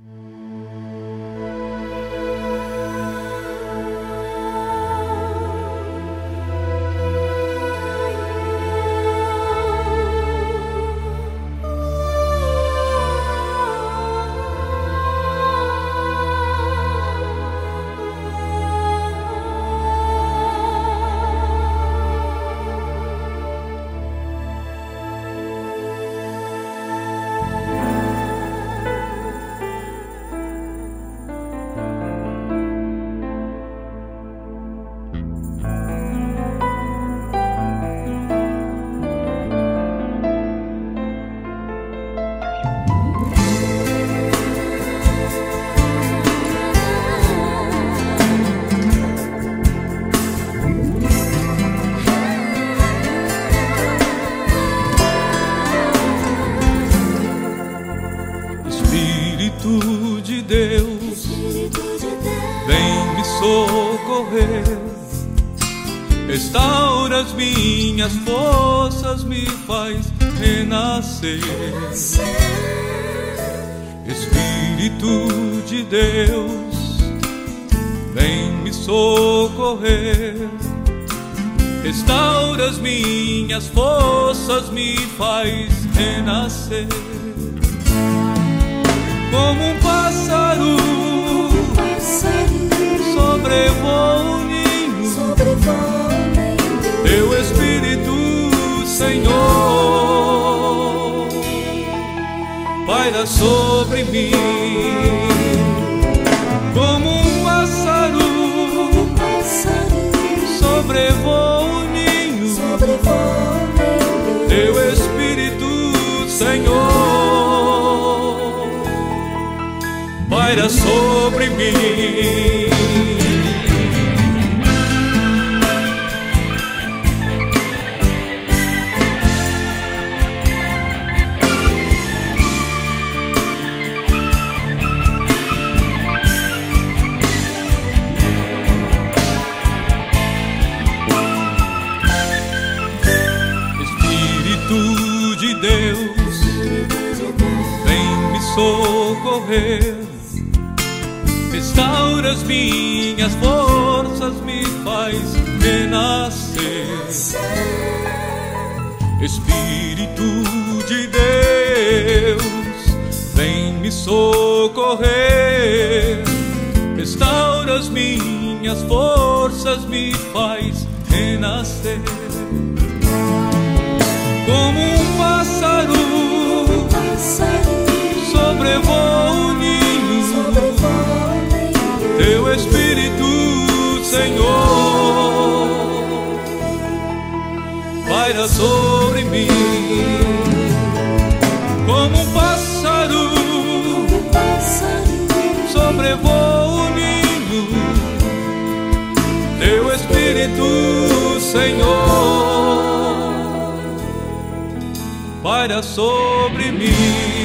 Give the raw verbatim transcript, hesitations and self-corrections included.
Espírito de Deus, vem me socorrer, restaura as minhas forças, me faz renascer. Espírito de Deus, vem me socorrer, restaura as minhas forças, me faz renascer. Como um pássaro, um pássaro sobrevoa o ninho, sobrevoa o ninho. Teu Espírito, Senhor, paira sobre mim. Como um pássaro, um pássaro sobrevoa o ninho, sobrevoa o ninho. Teu Espírito, Senhor, paira sobre mim. Espírito de Deus, vem me socorrer, restaura as minhas forças, me faz renascer. Espírito de Deus, vem me socorrer, restaura as minhas forças, me faz renascer. Como um pássaro, um pássaro sobrevoa o ninho, sobrevoa o ninho. Teu Espírito, Senhor, paira sobre mim. Como um pássaro, um pássaro sobrevoa o ninho. Teu Espírito, Senhor, paira sobre mim.